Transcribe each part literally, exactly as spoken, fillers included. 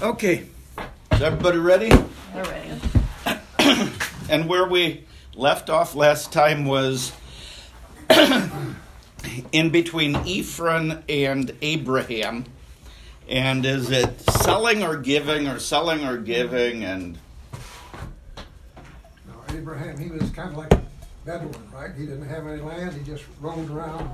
Okay, is everybody ready? We're ready. And where we left off last time was in between Ephron and Abraham. And is it selling or giving or selling or giving? And No, Abraham, he was kind of like a Bedouin, right? He didn't have any land. He just roamed around.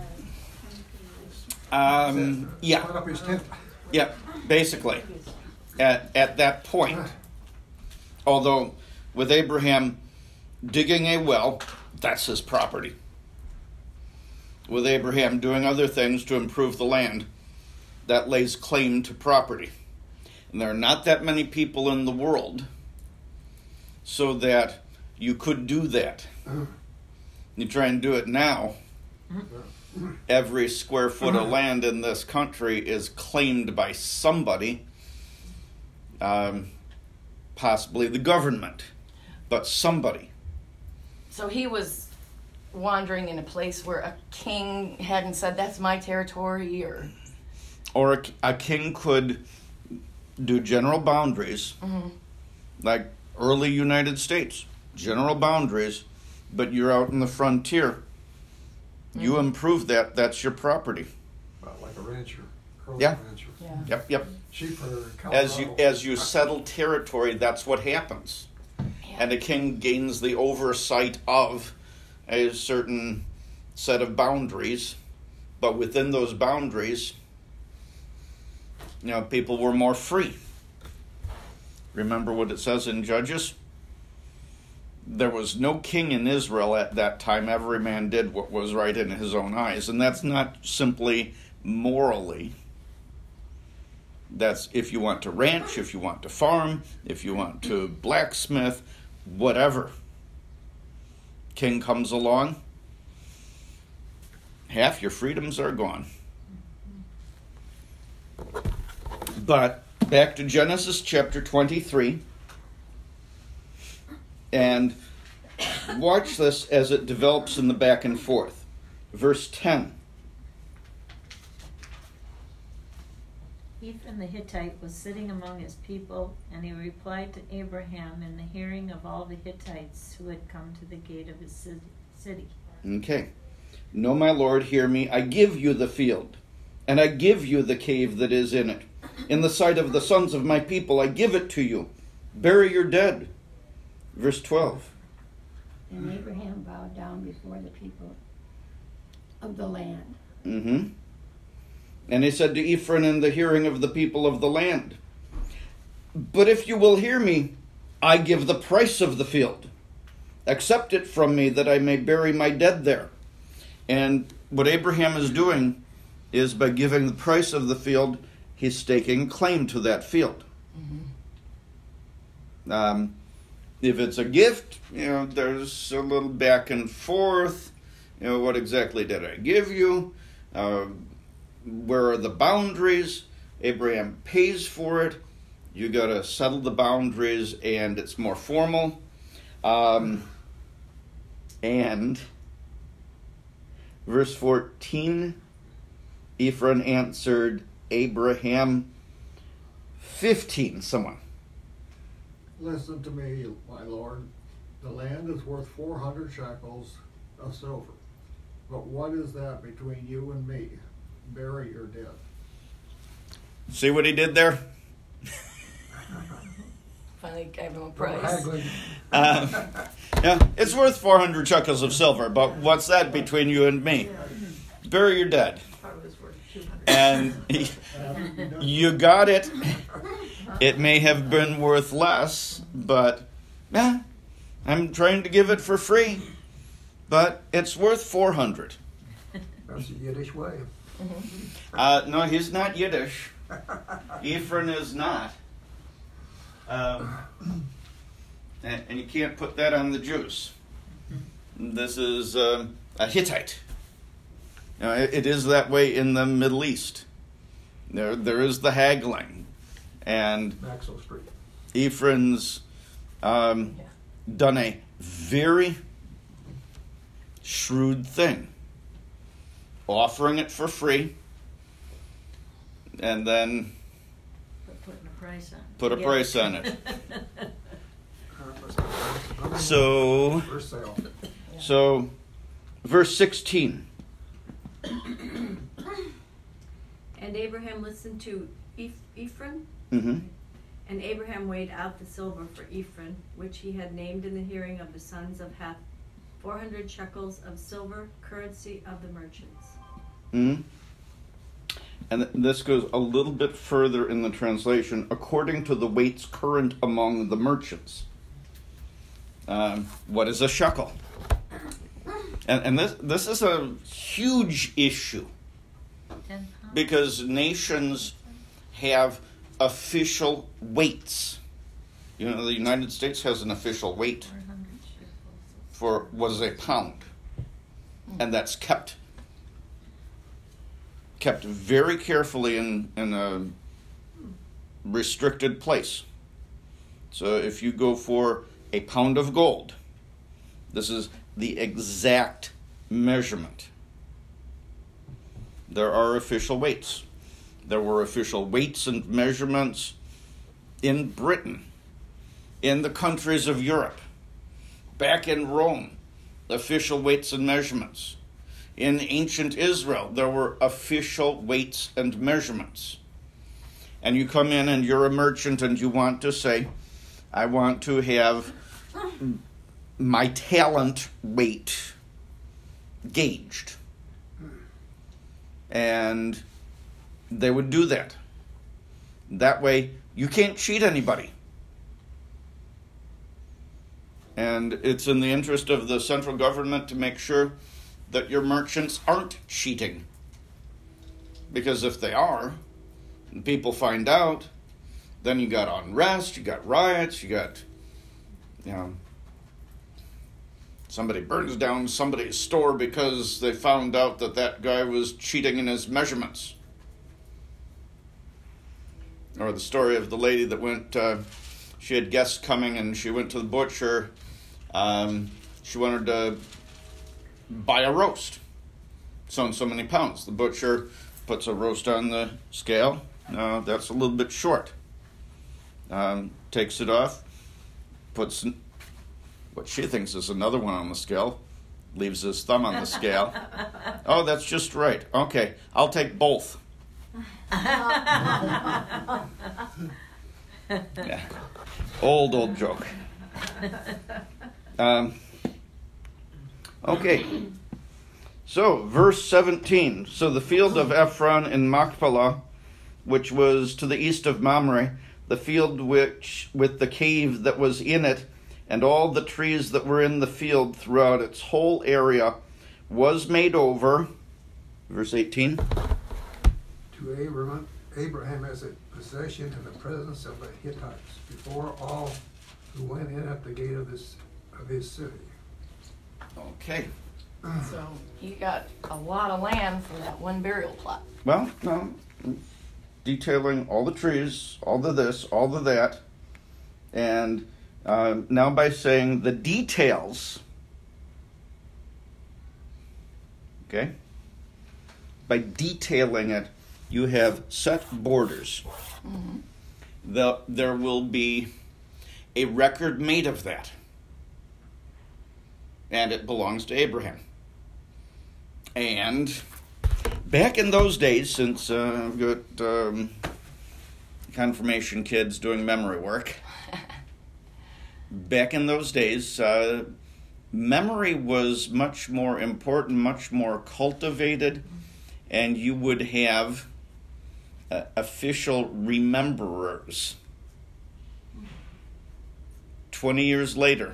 um, yeah, Put up his tent. yeah, basically at at that point. Although with Abraham digging a well, that's his property. With Abraham doing other things to improve the land, that lays claim to property. And there are not that many people in the world so that you could do that. You try and do it now, every square foot of land in this country is claimed by somebody, um, possibly the government, but somebody. So he was wandering in a place where a king hadn't said, that's my territory, or... Or a, a king could do general boundaries, Mm-hmm. like early United States, general boundaries, but you're out in the frontier. Mm-hmm. You improve that, that's your property. About like a rancher. Early Yeah. rancher. Yeah. Yep, yep. Sheep herder in Colorado. As you as you settle territory, that's what happens. Yeah. And a king gains the oversight of a certain set of boundaries, but within those boundaries, you know, people were more free. Remember what it says in Judges? There was no king in Israel at that time. Every man did what was right in his own eyes. And that's not simply morally. That's if you want to ranch, if you want to farm, if you want to blacksmith, whatever. King comes along, half your freedoms are gone. But back to Genesis chapter twenty-three, and watch this as it develops in the back and forth. Verse ten. Ephron the Hittite was sitting among his people, and he replied to Abraham in the hearing of all the Hittites who had come to the gate of his ci- city. Okay. No, my Lord, hear me. I give you the field, and I give you the cave that is in it. In the sight of the sons of my people, I give it to you. Bury your dead. Verse twelve. And Abraham bowed down before the people of the land. Mm-hmm. And he said to Ephron in the hearing of the people of the land, but if you will hear me, I give the price of the field. Accept it from me that I may bury my dead there. And what Abraham is doing is by giving the price of the field, he's staking claim to that field. Mm-hmm. Um, if it's a gift, you know, there's a little back and forth. You know, what exactly did I give you? Uh, where are the boundaries? Abraham pays for it. You got to settle the boundaries, and it's more formal. Um, and verse fourteen, Ephron answered Abraham, fifteen, someone. Listen to me, my lord. The land is worth four hundred shekels of silver. But what is that between you and me? Bury your dead. See what he did there? Finally gave him a Well, price. haggling. Uh, yeah, it's worth four hundred shekels of silver, but what's that between you and me? Bury your dead. And he, you got it. It may have been worth less, but yeah, I'm trying to give it for free. But it's worth four hundred. That's the Yiddish way. Uh, no, he's not Yiddish. Ephron is not. Um, and, and you can't put that on the Jews. This is um, a Hittite. Now, it, it is that way in the Middle East. There, there is the haggling. And Maxwell Street. Ephron's um, Yeah. done a very shrewd thing. Offering it for free. And then putting a price on it. Put a Yeah. price on it. Number So, one, For sale. so, verse sixteen. And Abraham listened to Eph- Ephron, Mm-hmm. and Abraham weighed out the silver for Ephron, which he had named in the hearing of the sons of Heth, four hundred shekels of silver, currency of the merchants. Mm-hmm. And th- this goes a little bit further in the translation, according to the weights current among the merchants. Um, what is a shekel? And, and this this is a huge issue Ten pounds. because nations have official weights. You know, the United States has an official weight Four hundred shekels. for what is a pound, and that's kept kept very carefully in in a restricted place. So if you go for a pound of gold, this is the exact measurement. There are official weights. There were official weights and measurements in Britain, in the countries of Europe, back in Rome, official weights and measurements. In ancient Israel, there were official weights and measurements. And you come in and you're a merchant and you want to say, I want to have my talent weight gauged. And they would do that. That way, you can't cheat anybody. And it's in the interest of the central government to make sure that your merchants aren't cheating. Because if they are, and people find out, then you got unrest, you got riots, you got, you know, somebody burns down somebody's store because they found out that that guy was cheating in his measurements. Or the story of the lady that went, uh, she had guests coming and she went to the butcher. Um, she wanted to buy a roast. So and so many pounds. The butcher puts a roast on the scale. No, that's a little bit short. Um, takes it off, puts what she thinks is another one on the scale, leaves his thumb on the scale. Oh, that's just right. Okay, I'll take both. Yeah. Old, old joke. Um, okay. So, verse seventeen. So the field of Ephron in Machpelah, which was to the east of Mamre, the field which with the cave that was in it, and all the trees that were in the field throughout its whole area, was made over. Verse eighteen. To Abraham, Abraham as a possession in the presence of the Hittites, before all who went in at the gate of this of his city. Okay. So you got a lot of land for that one burial plot. Well, no. Detailing all the trees, all the this, all the that. And uh, now by saying the details, okay, by detailing it, you have set borders. Mm-hmm. The, there will be a record made of that. And it belongs to Abraham. And back in those days, since uh, I've got um, confirmation kids doing memory work, back in those days, uh, memory was much more important, much more cultivated, and you would have uh, official rememberers. Twenty years later,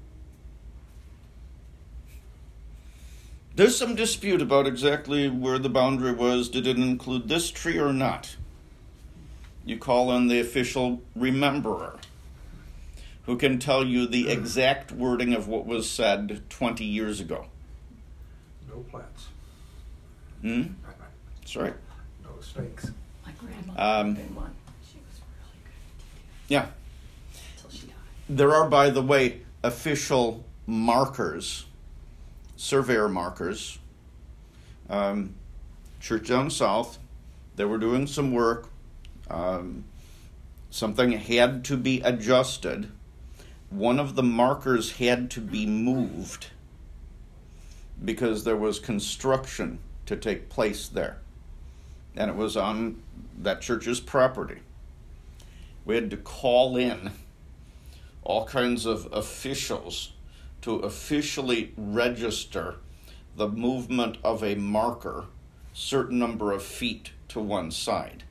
there's some dispute about exactly where the boundary was. Did it include this tree or not? You call in the official rememberer, who can tell you the exact wording of what was said twenty years ago. No plats. Hmm? That's right. No stakes. My grandma Um, been one. She was really good Yeah. until she died. There are, by the way, official markers, surveyor markers. Um, church down south, they were doing some work. Um, something had to be adjusted. One of the markers had to be moved because there was construction to take place there. And it was on that church's property. We had to call in all kinds of officials to officially register the movement of a marker certain number of feet to one side.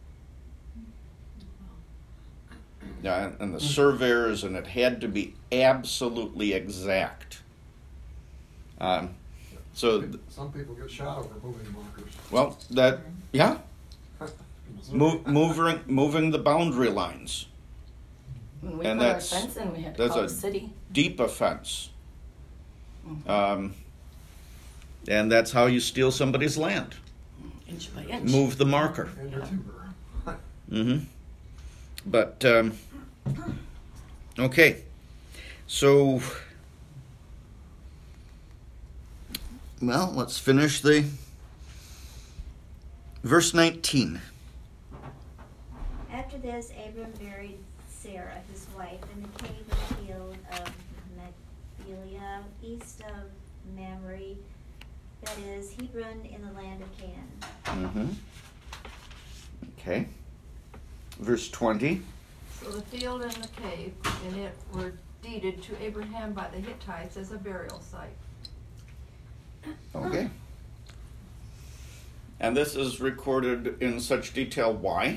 Yeah, and the surveyors, and it had to be absolutely exact. Um, so, Some people get shot over moving markers. well, that, yeah, Mo- moving, moving the boundary lines. When we And put our that's- fence in, we had to that's call a- the city. Deep offense. Um, and that's how you steal somebody's land. Inch by inch. Move the marker. And their timber. Mm-hmm. But, um, okay. So, well, let's finish the verse nineteen. After this, Abram buried Sarah, his wife, in the cave of the field of Machpelah, east of Mamre, that is, Hebron, in the land of Canaan. Mm-hmm. Okay. Verse twenty. So the field and the cave in it were deeded to Abraham by the Hittites as a burial site. Okay. And this is recorded in such detail. Why?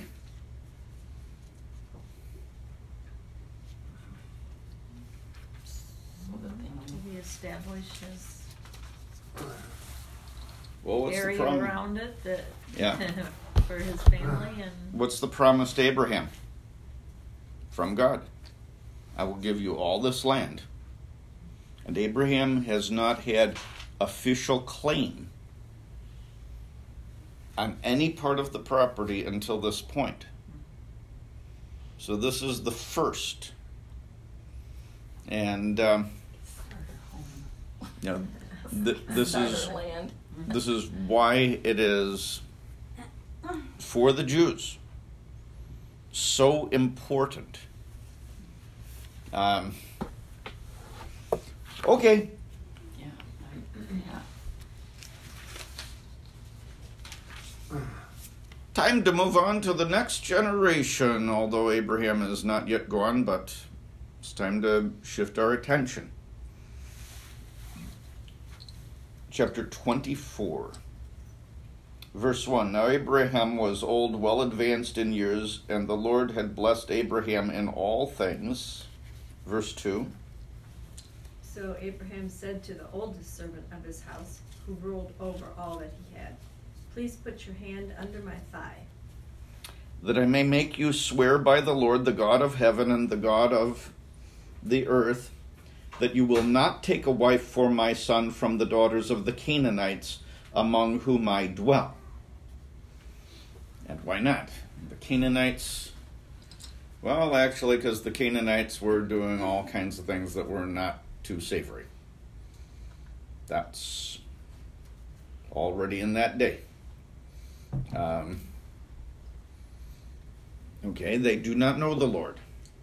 So that they To know. be established as Well, what's the area problem? around it that Yeah. for his family and What's the promise to Abraham? From God. I will give you all this land. And Abraham has not had official claim on any part of the property until this point. So this is the first. And, um, you know, th- this Starter is land. this is why it is for the Jews so important. Um, okay. Yeah. Yeah. Time to move on to the next generation, although Abraham is not yet gone, but it's time to shift our attention. Chapter twenty-four, verse one. Now Abraham was old, well advanced in years, and the Lord had blessed Abraham in all things. Verse two. So Abraham said to the oldest servant of his house, who ruled over all that he had, "Please put your hand under my thigh." That I may make you swear by the Lord, the God of heaven and the God of the earth, that you will not take a wife for my son from the daughters of the Canaanites among whom I dwell. And why not? The Canaanites, well, actually, because the Canaanites were doing all kinds of things that were not too savory. That's already in that day. Um, okay, they do not know the Lord.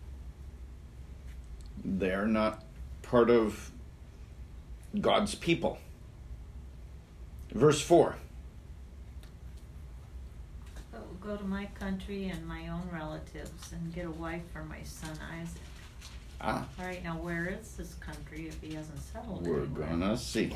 They're not part of God's people. Verse four. but will go to my country and my own relatives and get a wife for my son Isaac. Ah, All right, now where is this country if he hasn't settled we're anywhere? gonna see.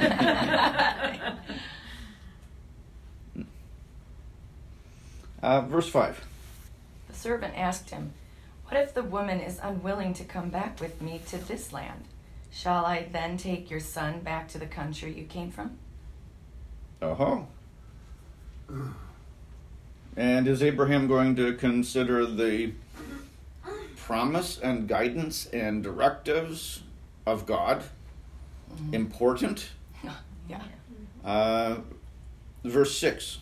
Uh, verse five. The servant asked him, "What if the woman is unwilling to come back with me to this land? Shall I then take your son back to the country you came from?" Oh. And is Abraham going to consider the promise and guidance and directives of God important? Yeah. Uh, verse six.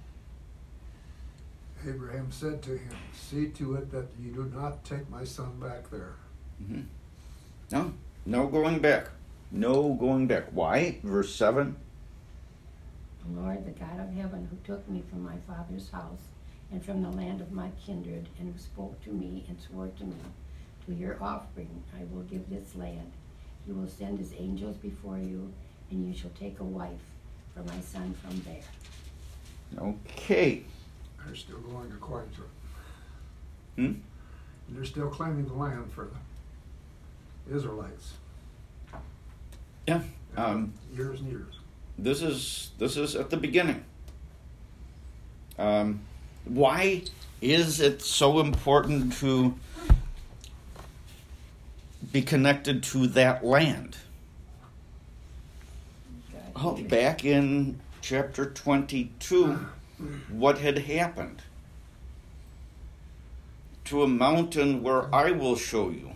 Abraham said to him, "See to it that you do not take my son back there." Mm-hmm. No, no going back. No going back. Why? Verse seven. The Lord, the God of heaven, who took me from my father's house and from the land of my kindred, and who spoke to me and swore to me, to your offspring I will give this land. He will send his angels before you, and you shall take a wife for my son from there. Okay. They're still going according to it. Hmm? They're still claiming the land for the Israelites. Yeah. Um, Years and years. this is this is at the beginning. Um, why is it so important to be connected to that land? Oh, back in chapter twenty-two, what had happened? To a mountain where I will show you.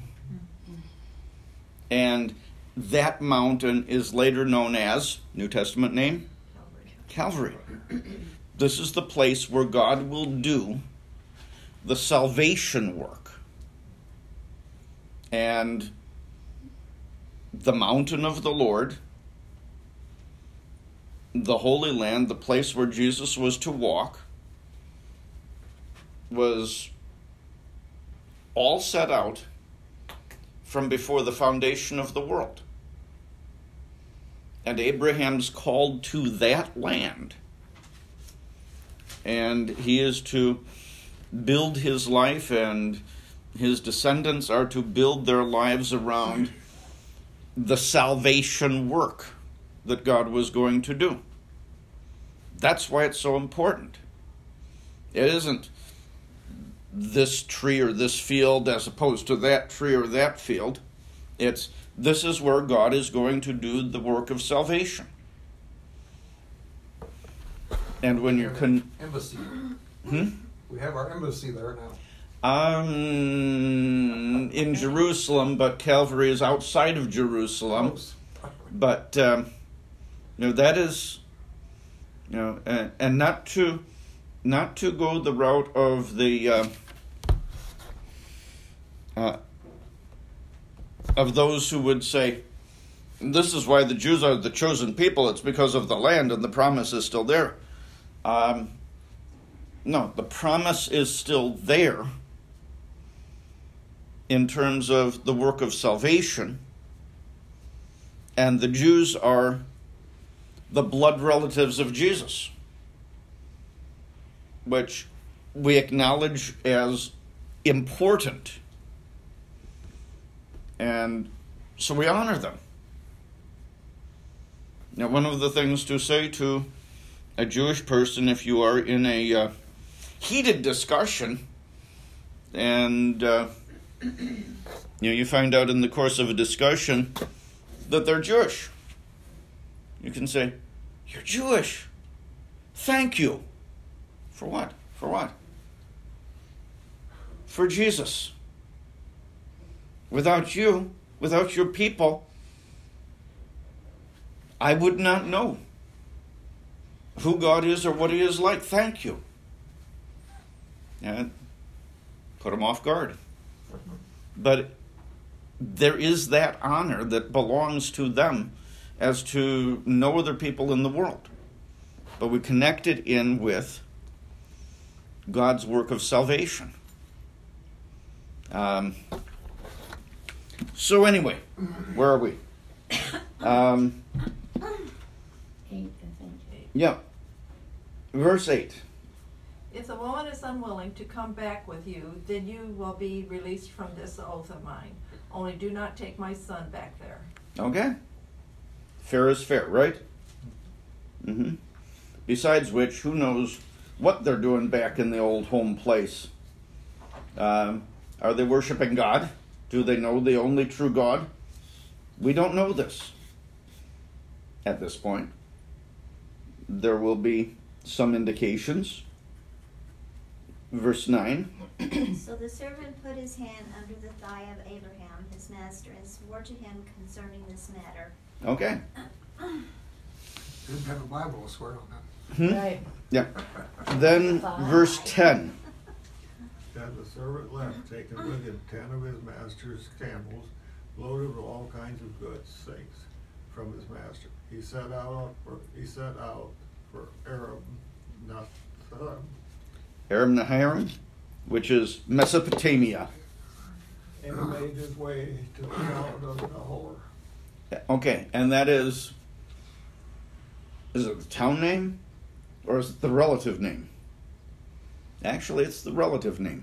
And that mountain is later known as, New Testament name? Calvary. This is the place where God will do the salvation work. And the mountain of the Lord, the Holy Land, the place where Jesus was to walk, was all set out from before the foundation of the world. And Abraham's called to that land. And he is to build his life, and his descendants are to build their lives around the salvation work that God was going to do. That's why it's so important. It isn't this tree or this field as opposed to that tree or that field. It's this is where God is going to do the work of salvation. And when you're con- embassy. Hmm? We have our embassy there now. Um, in Jerusalem, but Calvary is outside of Jerusalem. Close. But um, you know that is, you know, and, and not to, not to go the route of the uh, uh, of those who would say, this is why the Jews are the chosen people. It's because of the land, and the promise is still there. Um, no, the promise is still there in terms of the work of salvation. And the Jews are the blood relatives of Jesus, which we acknowledge as important. And so we honor them. Now, one of the things to say to a Jewish person, if you are in a uh, heated discussion, and uh, you know you find out in the course of a discussion that they're Jewish, you can say, "You're Jewish. Thank you." For what? For what? For Jesus. Without you, without your people, I would not know who God is or what he is like. Thank you. And put them off guard. But there is that honor that belongs to them as to no other people in the world. But we connect it in with God's work of salvation. Um, so anyway, where are we? Um, Eight, I think. yeah. Verse eight. If the woman is unwilling to come back with you, then you will be released from this oath of mine. Only do not take my son back there. Okay. Fair is fair, right? Mm-hmm. Besides which, who knows what they're doing back in the old home place? Um, are they worshiping God? Do they know the only true God? We don't know this at this point. There will be some indications. Verse nine. So the servant put his hand under the thigh of Abraham, his master, and swore to him concerning this matter. Okay. Didn't have a Bible to swear on that. Hmm? Right. Yeah. Then verse ten. Then the servant left, taking with him ten of his master's camels, loaded with all kinds of goods, things from his master. He set out for he set out for Arab, not uh, Aram Naharaim, which is Mesopotamia. And he made his way to the town of Nahor. Okay, and that is, is it the town name? Or is it the relative name? Actually, it's the relative name.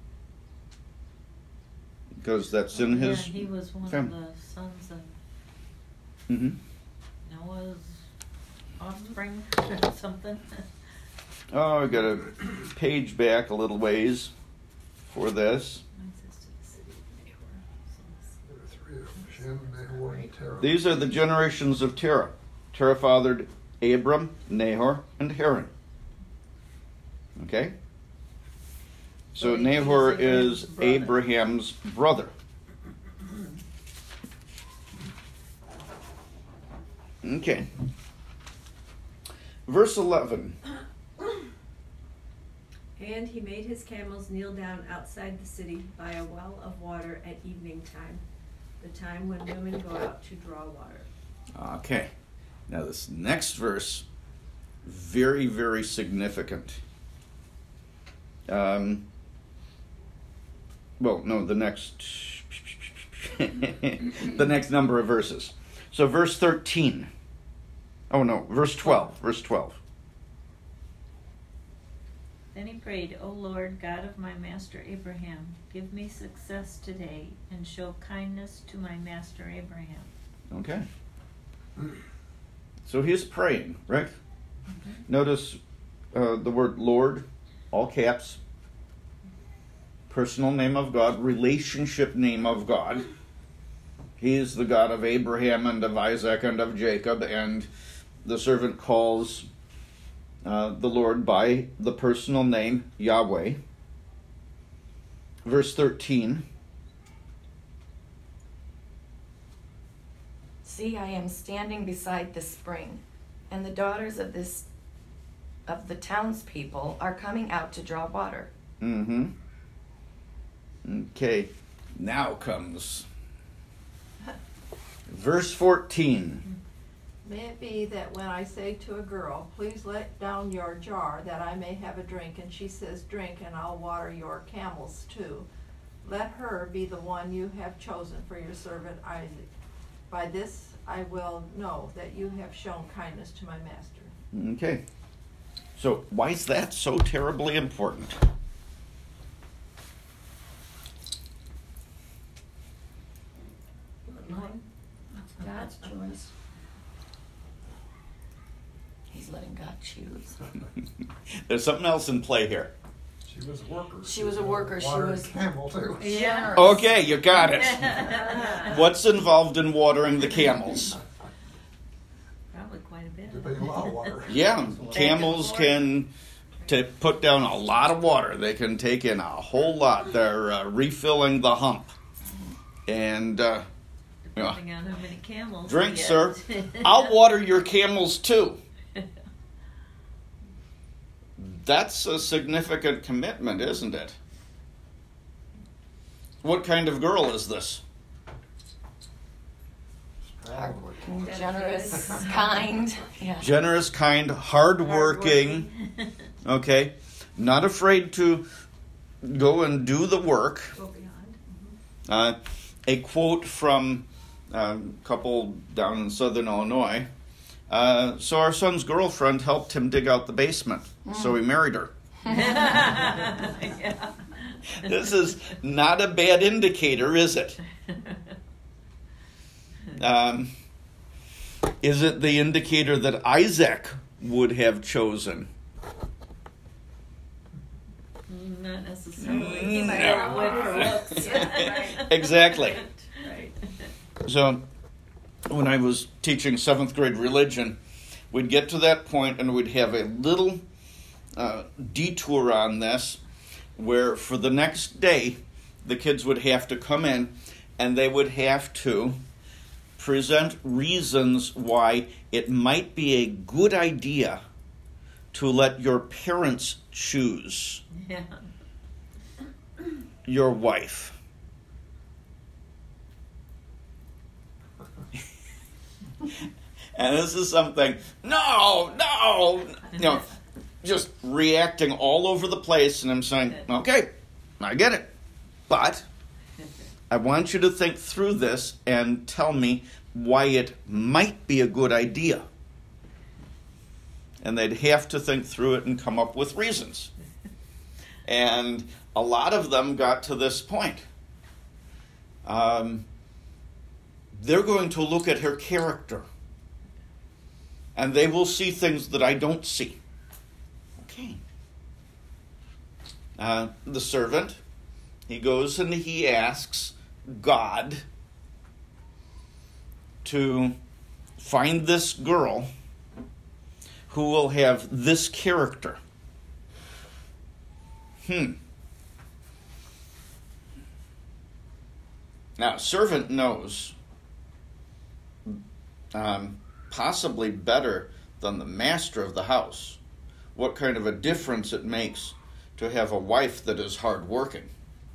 Because that's in Yeah, his... he was one fam- of the sons of Mm-hmm. Noah's offspring or something. Oh, I got a page back a little ways for this. Mine says to the city of Nahor, so There were three of them, Shem, Nahor, and Terah. These are the generations of Terah. Terah fathered Abram, Nahor, and Haran. Okay? So So he Nahor is Abraham's is brother. Abraham's brother. Okay. Verse eleven. And he made his camels kneel down outside the city by a well of water at evening time, the time when women go out to draw water. Okay. Now this next verse, very, very significant. Um, well, no, the next, the next number of verses. So verse thirteen. Oh no, verse twelve. Verse twelve. Then he prayed, O Lord, God of my master Abraham, give me success today and show kindness to my master Abraham. Okay. So he's praying, right? Notice uh, the word Lord, all caps, personal name of God, relationship name of God. He is the God of Abraham and of Isaac and of Jacob, and the servant calls uh, the Lord by the personal name Yahweh. Verse thirteen. See, I am standing beside the spring, and the daughters of this of the townspeople are coming out to draw water. Mm-hmm. Okay. Now comes verse fourteen. May it be that when I say to a girl, please let down your jar that I may have a drink, and she says, drink, and I'll water your camels too. Let her be the one you have chosen for your servant Isaac. By this I will know that you have shown kindness to my master. Okay. So why is that so terribly important? God's choice. He's letting God choose. There's something else in play here. She was a worker. She was a worker, she Watered was- camel too. Yeah. Okay, you got it. What's involved in watering the camels? Probably quite a bit. To pay a lot of water. Yeah, camels can to put down a lot of water. They can take in a whole lot. They're uh, refilling the hump. And uh, yeah. Depending on how many camels. Drink, you sir. get. I'll water your camels too. That's a significant commitment, isn't it? What kind of girl is this? Hardworking. Generous, kind. Yeah. Generous, kind, hardworking. Okay, not afraid to go and do the work. Go beyond. Uh, a quote from a couple down in southern Illinois. Uh, so our son's girlfriend helped him dig out the basement, so he married her. Yeah. This is not a bad indicator, is it? Um, is it the indicator that Isaac would have chosen? Not necessarily. He might Or have would for looks. Yeah, right. Exactly. Right. So, when I was teaching seventh grade religion, we'd get to that point and we'd have a little uh, detour on this where for the next day, the kids would have to come in and they would have to present reasons why it might be a good idea to let your parents choose Yeah. your wife. And this is something, no, no, no. just reacting all over the place, and I'm saying, okay, I get it. But I want you to think through this and tell me why it might be a good idea. And they'd have to think through it and come up with reasons. And a lot of them got to this point. Um, they're going to look at her character. And they will see things that I don't see. Okay. Uh, the servant, he goes and he asks God to find this girl who will have this character. Hmm. Now, servant knows, um, possibly better than the master of the house, what kind of a difference it makes to have a wife that is hardworking.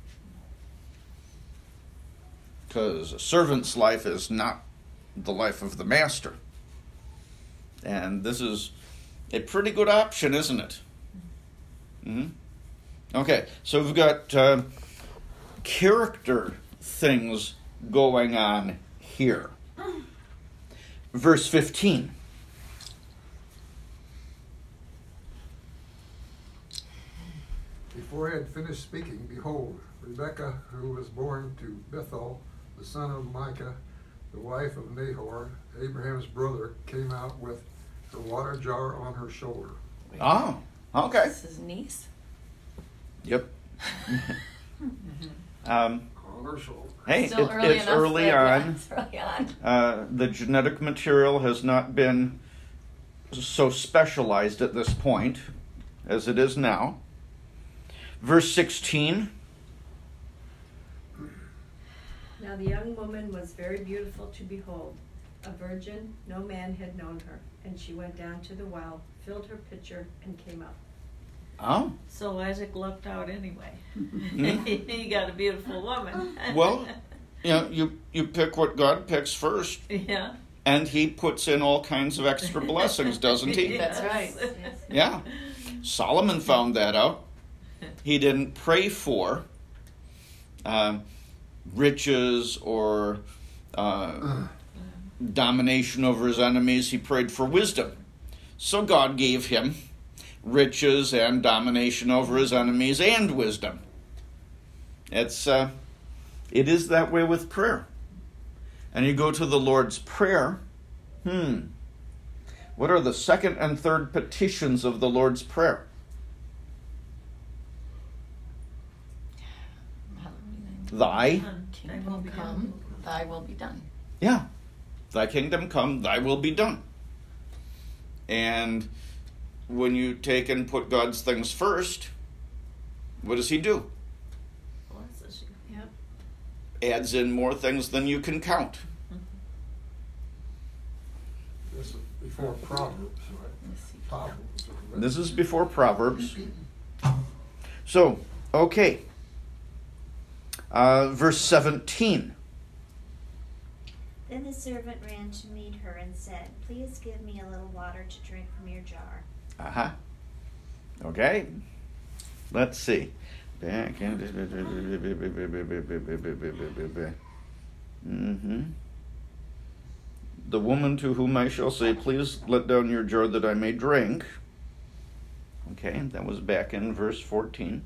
Because a servant's life is not the life of the master. And this is a pretty good option, isn't it? Mm-hmm. Okay, so we've got uh, character things going on here. Verse fifteen. Before he had finished speaking, behold, Rebekah, who was born to Bethuel, the son of Micah, the wife of Nahor, Abraham's brother, came out with her water jar on her shoulder. Oh, okay. This is niece. Yep. um, On her shoulder. hey, Still it, early it's enough early that- on. yeah, it's early on. Uh, the genetic material has not been so specialized at this point as it is now. Verse sixteen. Now the young woman was very beautiful to behold, a virgin, no man had known her. And she went down to the well, filled her pitcher, and came up. Oh, So Isaac lucked out anyway. Hmm. He got a beautiful woman. well, you know, you, you pick what God picks first, Yeah. and he puts in all kinds of extra blessings, doesn't he? That's right. Yeah. Solomon found that out. He didn't pray for um, riches or uh, domination over his enemies. He prayed for wisdom. So God gave him riches and domination over his enemies and wisdom. It's uh, it is that way with prayer. And you go to the Lord's Prayer. Hmm. What are the second and third petitions of the Lord's Prayer? Thy, Kingdom come, thy will be done. yeah, thy kingdom come, thy will be done. And when you take and put God's things first, what does he do? Blesses you. Yep. Adds in more things than you can count. This is before Proverbs, right? Proverbs. This is before Proverbs. So, okay. Uh, verse seventeen. Then the servant ran to meet her and said, "Please give me a little water to drink from your jar." Uh-huh. Okay. Let's see. Back in. Mm-hmm. The woman to whom I shall say, "Please let down your jar that I may drink." Okay, that was back in verse fourteen.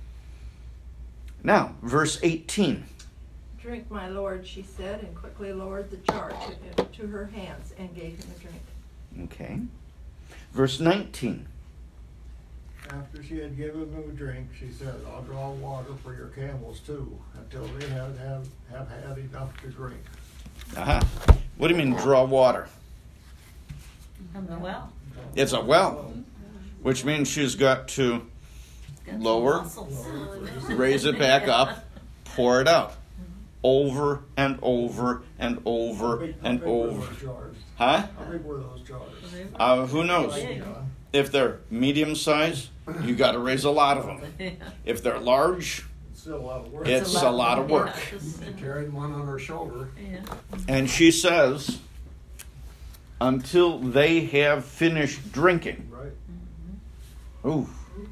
Now, verse eighteen. Drink, my lord, she said, and quickly lowered the jar to, to her hands and gave him a drink. Okay. Verse nineteen. After she had given them a drink, she said, "I'll draw water for your camels too, until they have, have, have had enough to drink." Uh-huh. What do you mean draw water? From the well. It's a well, which means she's got to Got some lower, muscles. raise it back up, pour it out. Over and over and How over big- how and big were over. those jars? Huh? How big were those jars? Uh, who knows? Big. If they're medium size, you got to raise a lot of them. Yeah. If they're large, It's still a lot of work. it's a lot of work. Yeah, just- She carried one on her shoulder. yeah. And she says, until they have finished drinking. Right. Ooh.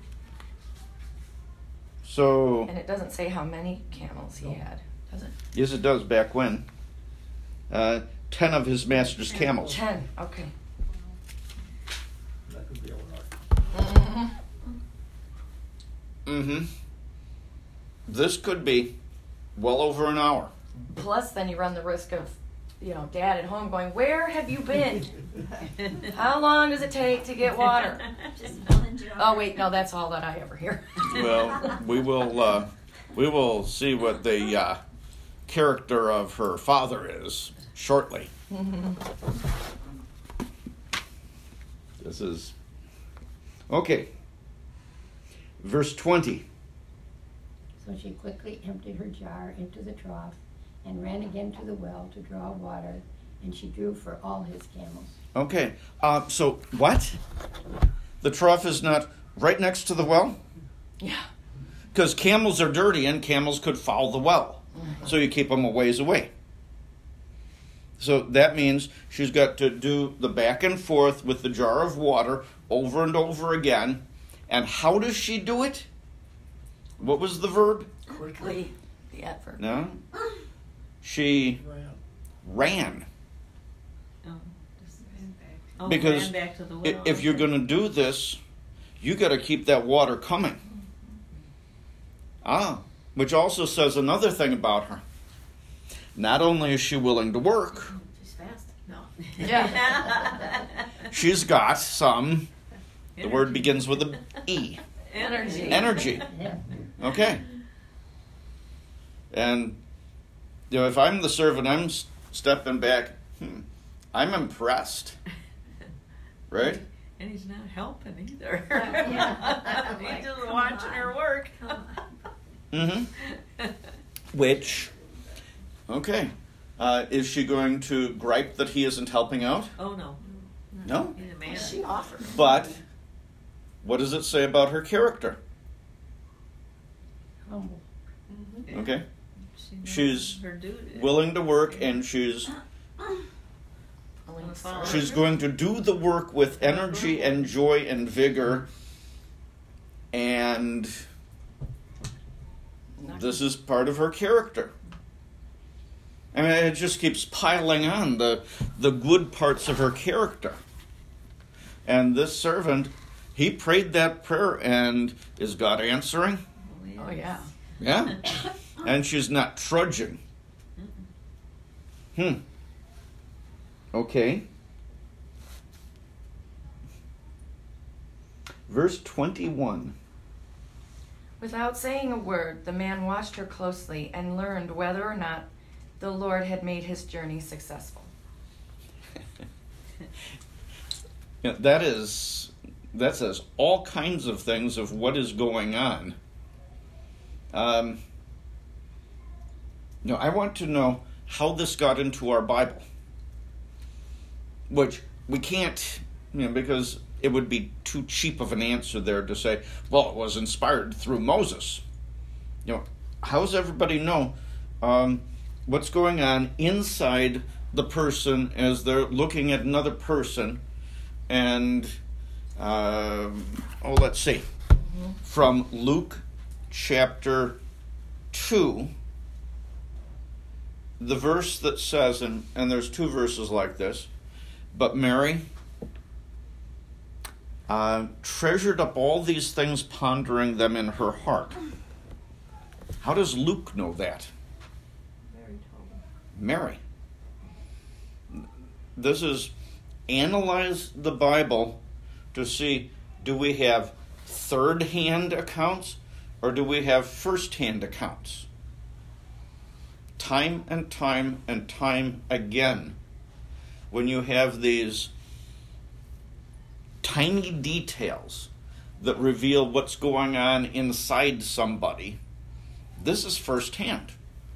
So, And it doesn't say how many camels he had, does it? yes, it does back when. Uh, ten of his master's camels. Ten, okay. That could be all right. Mm-hmm. Mm-hmm. This could be well over an hour. Plus, then you run the risk of, you know, dad at home going, where have you been? How long does it take to get water? Just one jar. Oh, wait, no, that's all that I ever hear. Well, we will uh, we will see what the uh, character of her father is shortly. This is okay. Verse twenty. So she quickly emptied her jar into the trough and ran again to the well to draw water, and she drew for all his camels. Okay. Uh, so what? The trough is not right next to the well? Yeah. Because camels are dirty and camels could foul the well. So you keep them a ways away. So that means she's got to do the back and forth with the jar of water over and over again. And how does she do it? What was the verb? Quickly. The adverb. No. She Ran. ran. Oh, just ran back. Oh, Because ran back to the I- well. if you're okay. going to do this, you got to keep that water coming. Ah, which also says another thing about her. Not only is she willing to work, She's fast. No. Yeah. she's got some, the word begins with an E, Energy. energy. Yeah. Okay. And, you know, if I'm the servant, I'm s- stepping back, hmm, I'm impressed. Right? And he's not helping either. Yeah. He's Like, just come watching on. her work. Come on. Mm-hmm. Which, okay. Uh, is she going to gripe that he isn't helping out? Oh, no. No. He's a man. She offered. But what does it say about her character? Humble. Yeah. Okay. She knows She's her duty. willing to work, and she's Willing to Follow. serve. she's going to do the work with energy and joy and vigor. And this is part of her character. I mean, it just keeps piling on the the good parts of her character. And this servant, he prayed that prayer, and is God answering? Oh, yeah. Yeah. And she's not trudging. Hmm. Okay. Verse twenty-one. Without saying a word, the man watched her closely and learned whether or not the Lord had made his journey successful. Yeah, that is, that says all kinds of things of what is going on. Um, no, I want to know how this got into our Bible. Which we can't, you know, because it would be too cheap of an answer there to say, well, it was inspired through Moses. You know, how does everybody know um, what's going on inside the person as they're looking at another person? And, uh, oh, let's see. Mm-hmm. From Luke chapter two, the verse that says, and, and there's two verses like this, but Mary uh, treasured up all these things, pondering them in her heart. How does Luke know that? Mary told him. Mary. This is analyze the Bible to see, do we have third-hand accounts or do we have first-hand accounts? Time and time and time again, when you have these tiny details that reveal what's going on inside somebody, this is first-hand.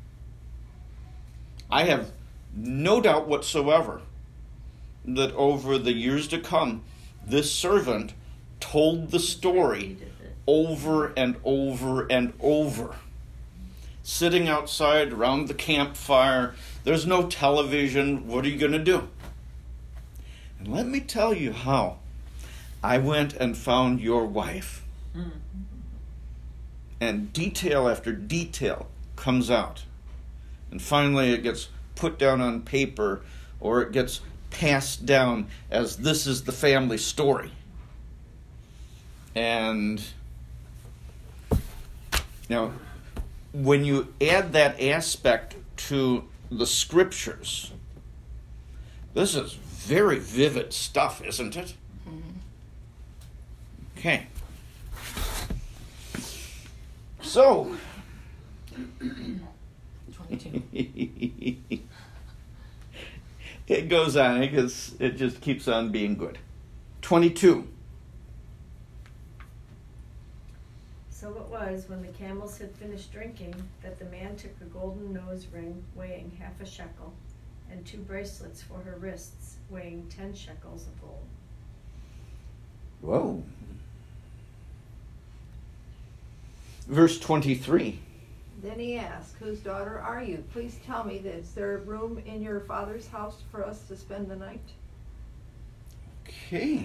I have no doubt whatsoever that over the years to come, this servant told the story over and over and over. Sitting outside around the campfire, there's no television, what are you going to do? And let me tell you how I went and found your wife. Mm. And detail after detail comes out. And finally it gets put down on paper, or it gets passed down as this is the family story. And now, when you add that aspect to the scriptures, this is very vivid stuff, isn't it? Okay. So, twenty-two. it goes on. It, gets, it just keeps on being good. twenty-two. So it was, when the camels had finished drinking, that the man took a golden nose ring weighing half a shekel, and two bracelets for her wrists weighing ten shekels of gold. Whoa. Verse twenty-three. Then he asked, whose daughter are you? Please tell me, that is there room in your father's house for us to spend the night? Okay.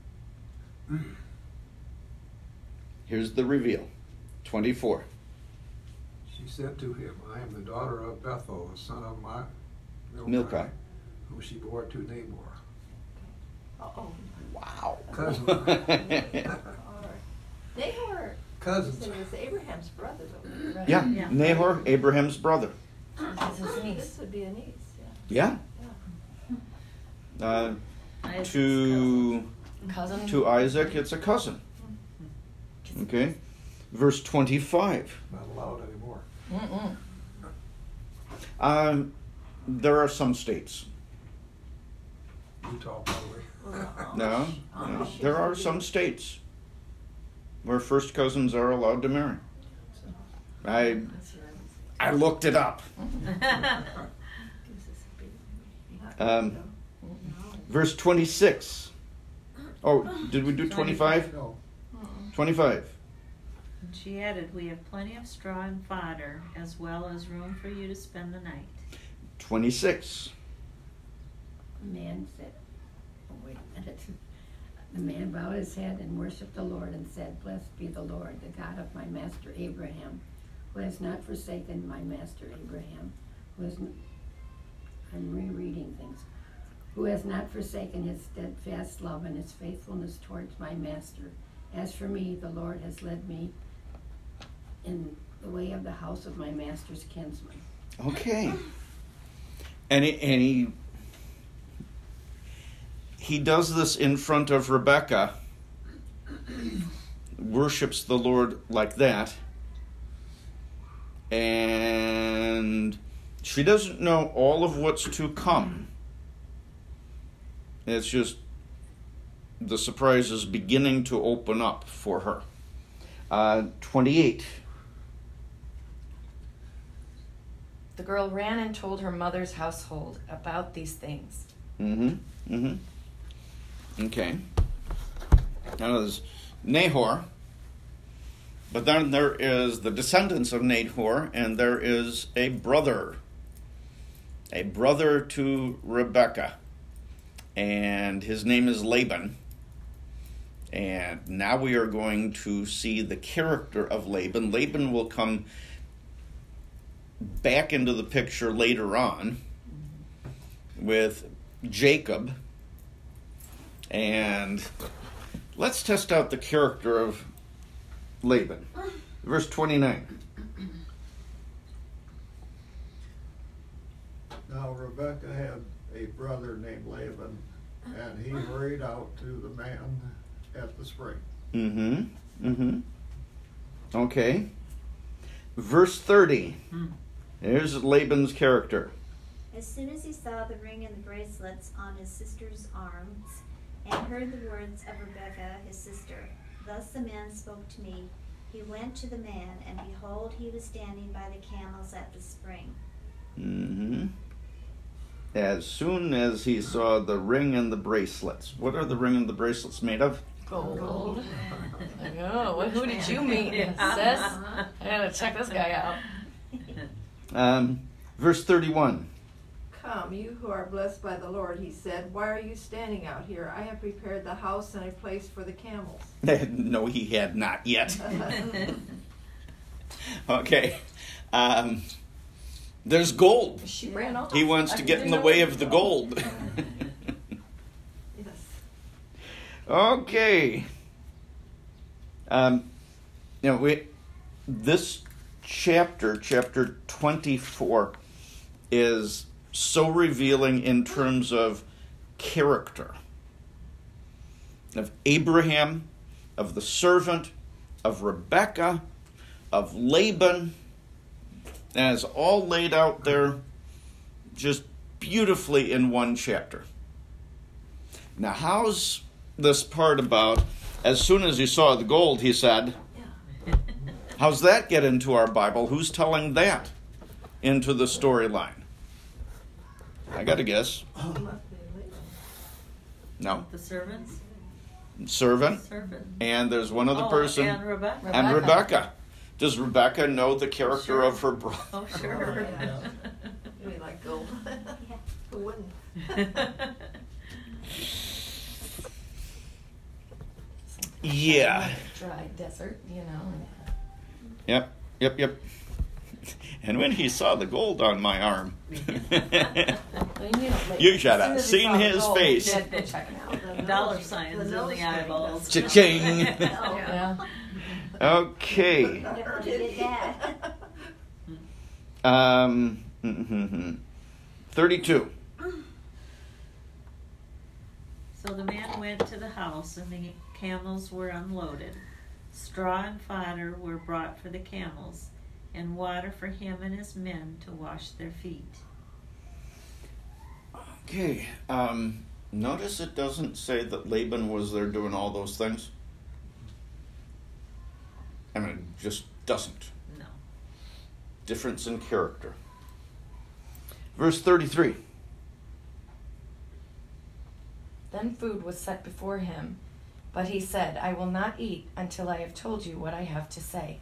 Here's the reveal. twenty-four. She said to him, I am the daughter of Bethuel, the son of my Milcah, whom she bore to Nahor. Uh-oh. Wow. Cousin. All right. Nahor, Cousins. it was Abraham's brother, though. Right. Yeah, Yeah. Nahor, Abraham's brother. This is his niece. This would be a niece, yeah. Yeah. Uh, Isaac's to Cousin. to Isaac, it's a cousin. Okay. Verse twenty-five. Not allowed anymore. Mm-mm. Um, there are some states. Utah, probably. No, no. There are some states where first cousins are allowed to marry. I I looked it up. Um, verse twenty-six. Oh, did we do twenty-five? No, twenty-five. And she added, we have plenty of straw and fodder, as well as room for you to spend the night. twenty-six. The man said, oh, wait a minute. The man bowed his head and worshipped the Lord and said, Blessed be the Lord, the God of my master Abraham, who has not forsaken my master Abraham, who has, n- I'm rereading things, who has not forsaken his steadfast love and his faithfulness towards my master. As for me, the Lord has led me in the way of the house of my master's kinsman. Okay. And he, and he he does this in front of Rebekah, worships the Lord like that, and she doesn't know all of what's to come. It's just the surprise is beginning to open up for her. Uh, twenty-eight. The girl ran and told her mother's household about these things. Mm-hmm. Mm-hmm. Okay. Now there's Nahor, but then there is the descendants of Nahor, and there is a brother, a brother to Rebekah, and his name is Laban. And now we are going to see the character of Laban. Laban will come back into the picture later on with Jacob. And let's test out the character of Laban. Verse twenty-nine. now Rebekah had a brother named Laban, and he hurried out to the man at the spring. Mm-hmm. Mm-hmm. Okay. Verse thirty. There's Laban's character. As soon as he saw the ring and the bracelets on his sister's arms, and heard the words of Rebekah his sister, thus the man spoke to me. He went to the man, and behold, he was standing by the camels at the spring. Mm-hmm. As soon as he saw the ring and the bracelets. What are the ring and the bracelets made of? Gold. Like, oh, well, who did you meet, sis? I gotta check this guy out. Um, verse thirty-one. Come, "Come, you who are blessed by the Lord," he said, "why are you standing out here? I have prepared the house and a place for the camels." No, he had not yet. Okay. Um, there's gold. She ran off. He wants I to get didn't in the know way where of to the go. gold. Yes. Okay. Um, you know, we this chapter, chapter twenty-four, is so revealing in terms of character of Abraham, of the servant, of Rebekah, of Laban, and it's all laid out there just beautifully in one chapter. Now, how's this part about, as soon as he saw the gold, he said, how's that get into our Bible? Who's telling that into the storyline? I got to guess. No. The servants? Servant. Servant. And there's one other Oh, person. and Rebecca. And Rebecca. Rebecca. Does Rebecca know the character Sure. of her brother? Oh, sure. You mean like gold? Who wouldn't? Yeah. Dry desert, you know. Yep, yep, yep. And when he saw the gold on my arm, Well, you know, like, You should as soon have as he seen saw the his gold, face. he had to go check it out. The Dollar nose- signs the in nose the ring. eyeballs. cha-ching. Yeah. Okay. Never did that. Um, mhm. thirty-two. So the man went to the house, and the camels were unloaded. Straw and fodder were brought for the camels, and water for him and his men to wash their feet. Okay. Um, notice it doesn't say that Laban was there doing all those things. I mean, it just doesn't. No. Difference in character. Verse thirty-three. Then food was set before him, but he said, I will not eat until I have told you what I have to say.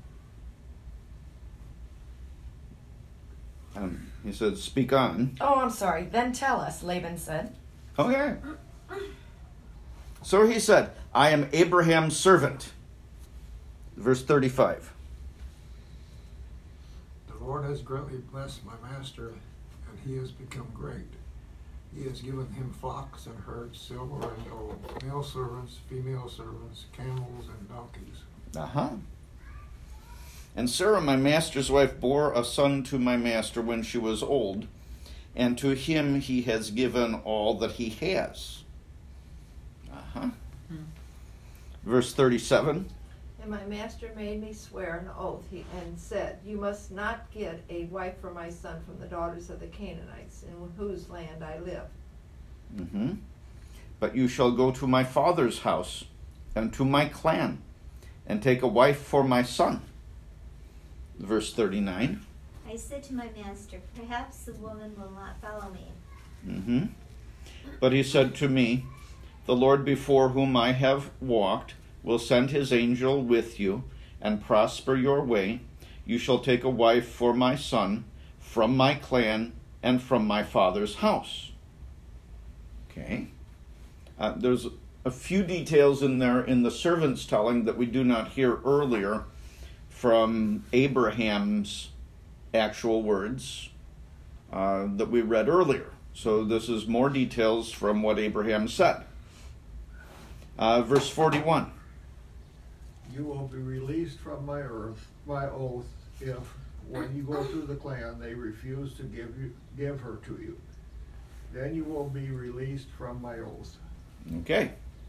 Um, he said, speak on. Oh, I'm sorry. Then tell us, Laban said. Okay. So he said, I am Abraham's servant. Verse thirty-five. The Lord has greatly blessed my master, and he has become great. He has given him flocks and herds, silver and gold, male servants, female servants, camels and donkeys. Uh-huh. And Sarah, my master's wife, bore a son to my master when she was old, and to him he has given all that he has. Uh-huh. Hmm. Verse thirty-seven. And my master made me swear an oath, he, and said, you must not get a wife for my son from the daughters of the Canaanites, in whose land I live. Mm-hmm. But you shall go to my father's house and to my clan, and take a wife for my son. Verse thirty-nine. I said to my master, perhaps the woman will not follow me. Mm-hmm. But he said to me, the Lord before whom I have walked will send his angel with you and prosper your way. You shall take a wife for my son from my clan and from my father's house. Okay. Uh, there's a few details in there in the servant's telling that we do not hear earlier from Abraham's actual words uh, that we read earlier. So this is more details from what Abraham said. Uh, verse forty-one. You will be released from my earth, my oath, if, when you go through the clan, they refuse to give you, give her to you. Then you will be released from my oath. Okay.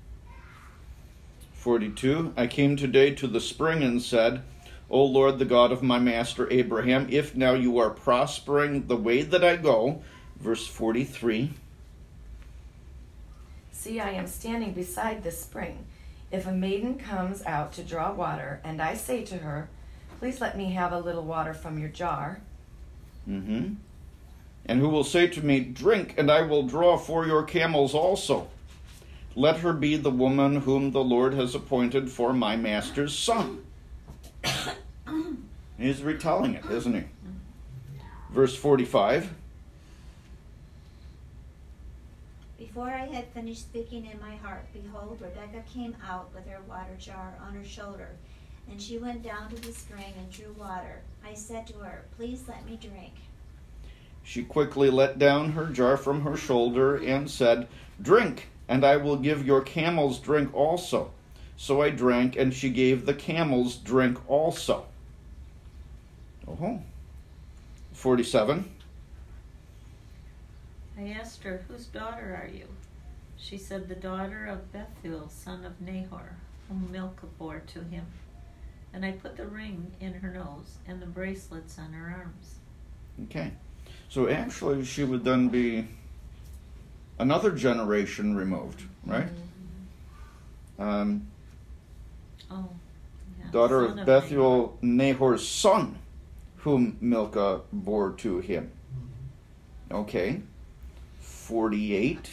forty-two. I came today to the spring and said, O Lord, the God of my master Abraham, if now you are prospering the way that I go. Verse forty-three. See, I am standing beside this spring. If a maiden comes out to draw water, and I say to her, please let me have a little water from your jar. Mm-hmm. And who will say to me, drink, and I will draw for your camels also. Let her be the woman whom the Lord has appointed for my master's son. He's retelling it, isn't he? Verse forty-five. Before I had finished speaking in my heart, behold, Rebekah came out with her water jar on her shoulder, and she went down to the spring and drew water. I said to her, please let me drink. She quickly let down her jar from her shoulder and said, drink, and I will give your camels drink also. So I drank, and she gave the camels drink also. Oh, forty-seven. I asked her, whose daughter are you? She said, the daughter of Bethuel, son of Nahor, whom Milcah bore to him. And I put the ring in her nose and the bracelets on her arms. Okay. So actually she would then be another generation removed, right? Mm-hmm. Um, oh, yeah. daughter Son of Bethuel, Nahor's son, whom Milcah bore to him. Okay. forty-eight.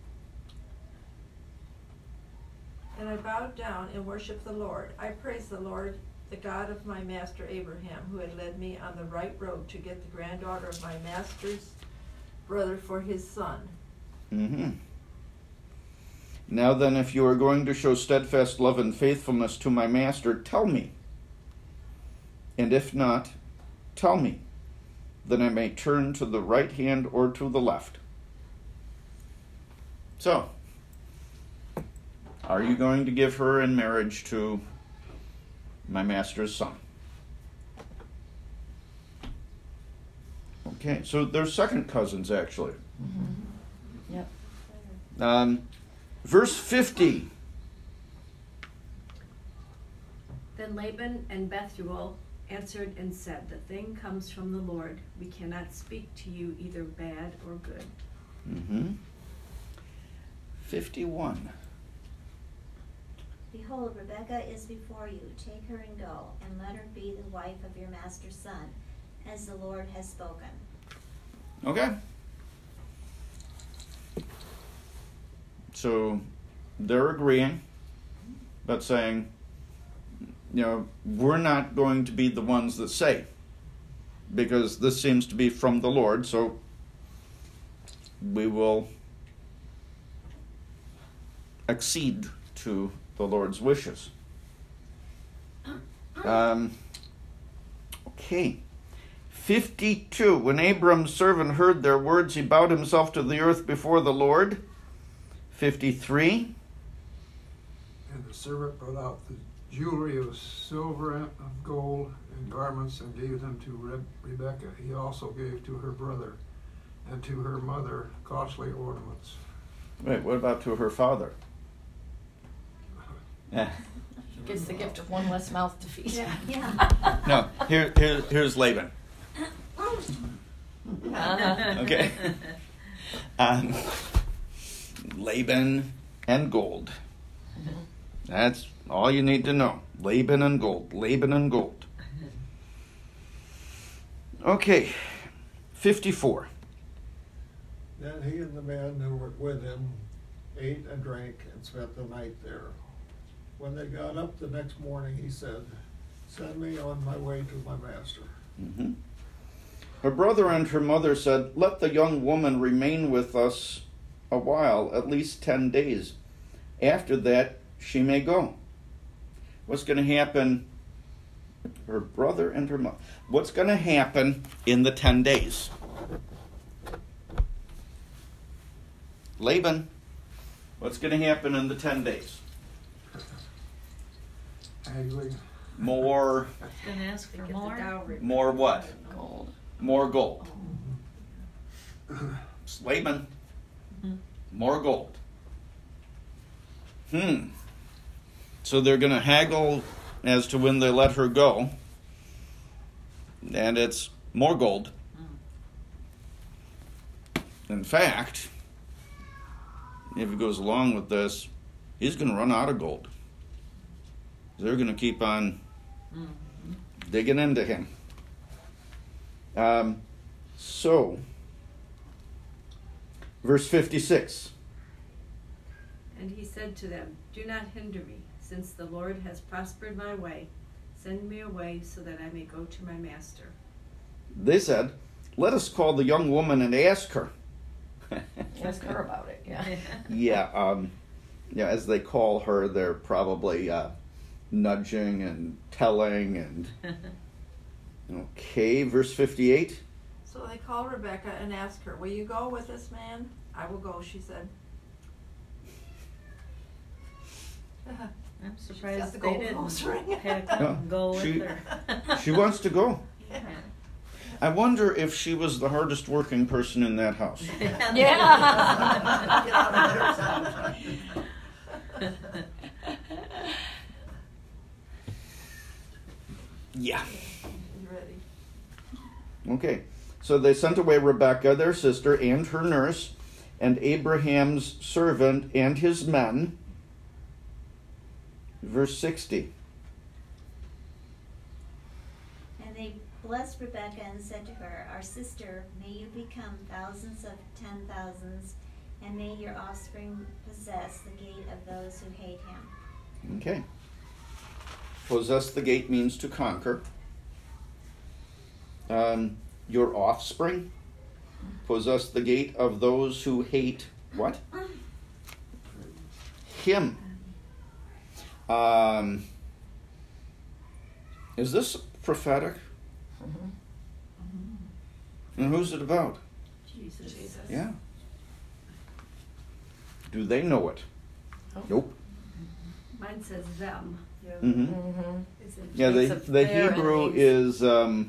And I bowed down and worshiped the Lord. I praised the Lord, the God of my master Abraham, who had led me on the right road to get the granddaughter of my master's brother for his son. Mm-hmm. Now then, if you are going to show steadfast love and faithfulness to my master, tell me. And if not, tell me, then I may turn to the right hand or to the left. So, are you going to give her in marriage to my master's son? Okay, so they're second cousins, actually. Mm-hmm. Yep. Um, verse fifty. Then Laban and Bethuel answered and said, the thing comes from the Lord. We cannot speak to you either bad or good. Mm-hmm. fifty-one. Behold, Rebekah is before you. Take her and go, and let her be the wife of your master's son, as the Lord has spoken. Okay. So they're agreeing, but saying, you know, we're not going to be the ones that say, because this seems to be from the Lord, so we will accede to the Lord's wishes. Um, okay. fifty-two. When Abram's servant heard their words, he bowed himself to the earth before the Lord. fifty-three. And the servant brought out the jewelry of silver and of gold and garments and gave them to Re- Rebekah. He also gave to her brother and to her mother costly ornaments. Wait, what about to her father? Yeah. Gets the gift of one less mouth to feed. Yeah. yeah. No, here, here, here's Laban. Uh-huh. Okay. Um, Laban and gold. That's all you need to know. Laban and gold. Laban and gold. Okay. fifty-four. Then he and the men who were with him ate and drank and spent the night there. When they got up the next morning, he said, send me on my way to my master. Mm-hmm. Her brother and her mother said, let the young woman remain with us a while, at least ten days. After that, she may go. What's going to happen? Her brother and her mother. What's going to happen in the ten days? Laban, what's going to happen in the ten days? Haggling. More, Gonna ask They for get the more? dowry. more what? Gold. More gold. Laban, Mhm. more gold. Hmm. So they're going to haggle as to when they let her go. And it's more gold. In fact, if he goes along with this, he's going to run out of gold. They're going to keep on Mm-hmm. digging into him. Um, so, verse fifty-six. And he said to them, do not hinder me, since the Lord has prospered my way. Send me away so that I may go to my master. They said, let us call the young woman and ask her. Ask her about it. Yeah. Yeah, um, yeah, as they call her, they're probably uh, nudging and telling and... Okay, verse fifty-eight. So they called Rebekah and asked her, will you go with this man? I will go, she said. I'm got surprised the they gold didn't nose ring. pick up and go with She- her. She wants to go. Yeah. I wonder if she was the hardest working person in that house. Yeah. Get out of there, son. Yeah. You ready? Okay, so they sent away Rebekah, their sister, and her nurse, and Abraham's servant and his men. Verse sixty. And they blessed Rebekah and said to her, Our sister, may you become thousands of ten thousands, and may your offspring possess the gate of those who hate him. Okay. Possess the gate means to conquer. Um, your offspring. Possess the gate of those who hate what? Him. Um, is this prophetic? Mhm. And who's it about? Jesus. Jesus. Yeah. Do they know it? Oh. Nope. Mine says them. Mm-hmm. Mm-hmm. Is it Yeah, the It's a the their Hebrew enemies. is um,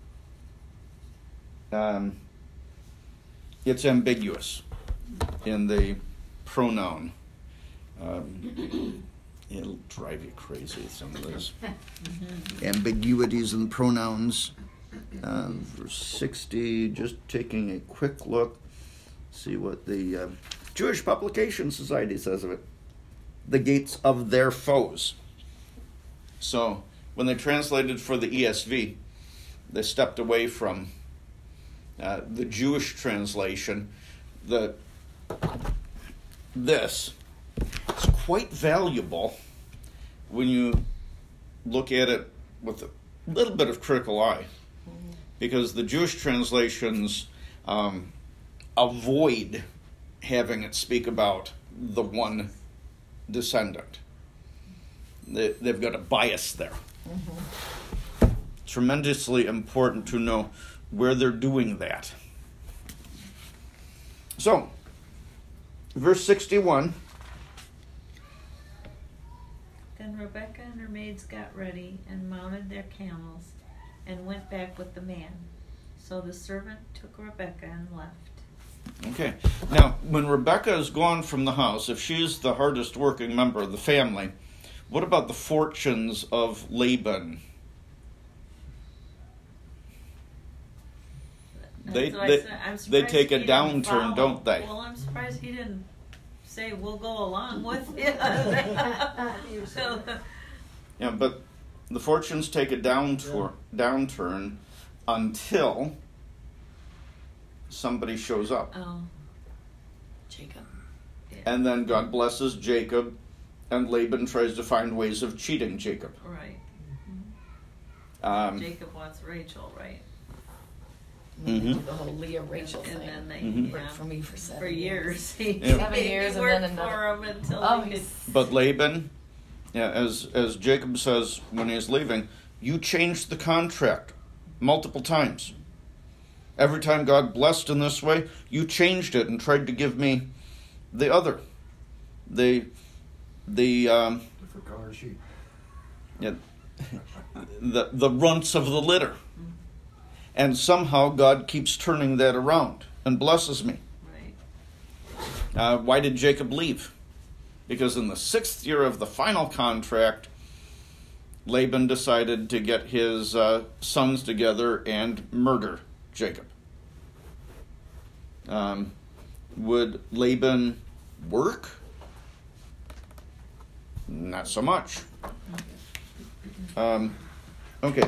um, it's ambiguous in the pronoun. Um, it'll drive you crazy, some of those ambiguities in pronouns. Um, verse sixty, just taking a quick look, see what the uh, Jewish Publication Society says of it. The gates of their foes. So when they translated for the E S V, they stepped away from uh, the Jewish translation. The this is quite valuable when you look at it with a little bit of critical eye, because the Jewish translations um, avoid having it speak about the one descendant. They, they've got a bias there. Mm-hmm. Tremendously important to know where they're doing that. So, verse sixty-one. Then Rebekah and her maids got ready and mounted their camels and went back with the man. So the servant took Rebekah and left. Okay. Now, when Rebekah is gone from the house, if she's the hardest working member of the family, what about the fortunes of Laban? They- That's what I they- said. I'm they surprised take a he didn't downturn, follow. don't they? Well, I'm surprised he didn't say, we'll go along with you. So, Yeah, but the fortunes take a downturn, downturn until somebody shows up. oh, Jacob. yeah, And then God blesses Jacob, and Laban tries to find ways of cheating Jacob. right. Um, Jacob wants Rachel, right? Mhm. Do the whole Leah Rachel And thing. then they, Mhm. Worked yeah, for me for seven for years. He, Yeah. Seven he years and worked then another- for him until Oh, he could. he's But Laban, yeah, as as Jacob says when he's leaving, you changed the contract multiple times. Every time God blessed in this way, you changed it and tried to give me the other, the the um, Different color sheet. yeah, the the runts of the litter, and somehow God keeps turning that around and blesses me. Right. Uh, why did Jacob leave? Because in the sixth year of the final contract, Laban decided to get his uh, sons together and murder Jacob. Um, would Laban work? Not so much. Um, okay.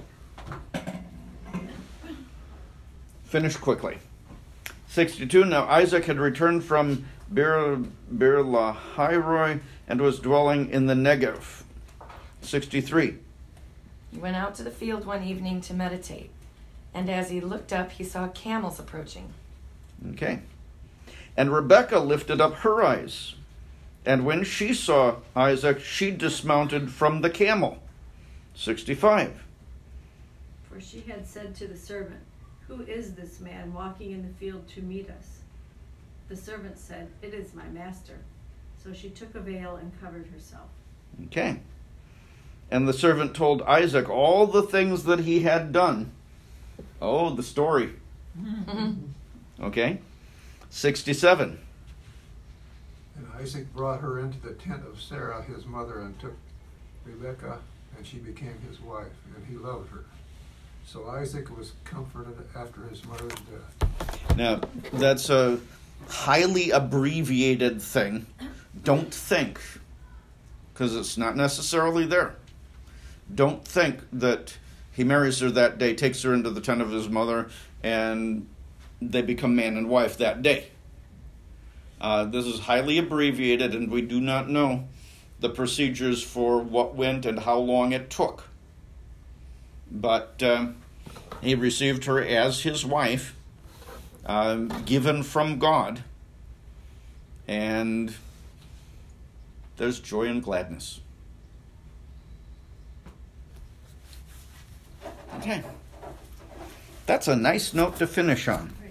Finish quickly. sixty-two. Now Isaac had returned from Beer, Beer Lahai and was dwelling in the Negev. sixty-three. He went out to the field one evening to meditate, and as he looked up, he saw camels approaching. Okay. And Rebekah lifted up her eyes, and when she saw Isaac, she dismounted from the camel. sixty-five. For she had said to the servant, Who is this man walking in the field to meet us? The servant said, It is my master. So she took a veil and covered herself. Okay. And the servant told Isaac all the things that he had done. Oh, the story. Okay. sixty-seven. And Isaac brought her into the tent of Sarah his mother, and took Rebekah, and she became his wife, and he loved her. So Isaac was comforted after his mother's death. Now, that's a highly abbreviated thing. Don't think, because it's not necessarily there. Don't think that he marries her that day, takes her into the tent of his mother, and they become man and wife that day. Uh, this is highly abbreviated, and we do not know the procedures for what went and how long it took. But uh, he received her as his wife, uh, given from God, and there's joy and gladness. Okay. That's a nice note to finish on.